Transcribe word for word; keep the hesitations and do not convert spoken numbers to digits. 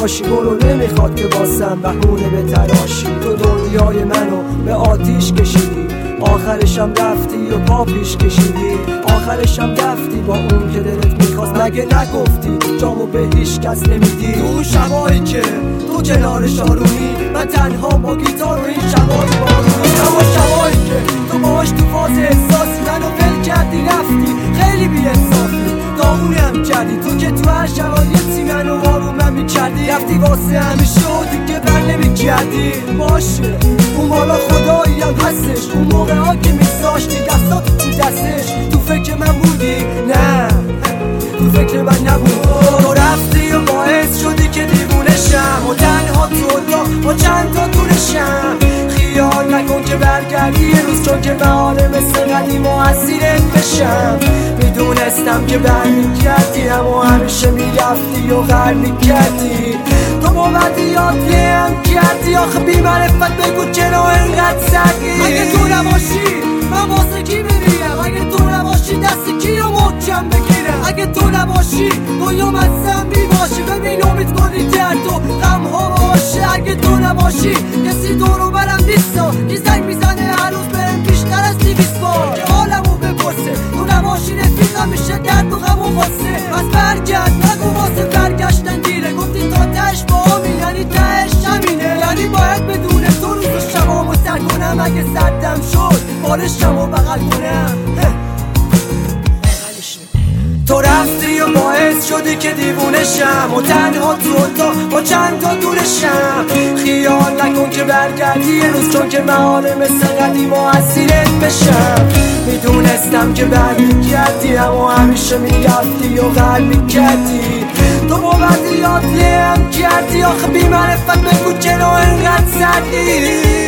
باشی. برو نمیخواد که باسم بهونه به تراشی. تو دنیای منو به آتیش کشیدی، آخرشم رفتی و پا پیش کشیدی. آخرشم رفتی با اون که دلت میخواست. مگه نگفتی جامو به هیچ کس نمیدی؟ اون شبایی که تو کنارش آرومی، من تنها با گیتار و این شبای بارونی. اما شبایی که تو باهاش تو فاز احساسی منو ول کردی رفتی، خیلی بی انصافی داغونم کردی. تو که تو هر شرایطی منو آرومم میکردی، رفتی واسه همیشه و دیگه بر نمیگردی. باشه اون بالا خدایی هم هستش، اون موقع ها که میذاشتی دستاتو تو دستش. تو فکر من بودی؟ نه تو فکر من نبود. تو رفتی و باعث شدی که دیوونشم و تنها تو اتاق با چند تا دونشم. خیال نکن که برگردی یه روز، چون که بهاره مثل قدیم و اسیرت بشم. میدونستم که برمیگردی اما همیشه میرفتی و غر میکردی. تو باید یاد هم کردی آخه بی معرفت بگو چرا اینقدر سردی. اگه تو نباشی من واسه کی میمیرم؟ اگه تو نباشی دست کی رو محکم بگیرم؟ اگه تو نباشی دنیا مزم میباشی. ببین امید کنی درد و غم ها باشه. اگه تو نباشی کسی دورو برم نیستا که زنگ میزنه هر روز برم بیشتر از دویست بار که حالمو بپرسه. تو نباشی رفیقم میشه درد و غم و غصه. پس برگرد نگو واسه برگشتن دیره. گفتی تا تهش با همین یعنی تهش همینه، یعنی باید بدون تو روز و شبامو سر کنم. اگه سردم شد بالشمو بغل کنم. تو رفتی و باعث شدی که دیوونشم و تنها تو اتاق با چند تا دونشم. خیال نکن که برگردی یه روز، چون که بهاره مثل قدیم و اسیرت بشم. میدونستم که برمیگردی اما همیشه میرفتی و غر میکردی. تو باید یاد هم کردی آخه بی معرفت بگو چرا اینقدر سردی.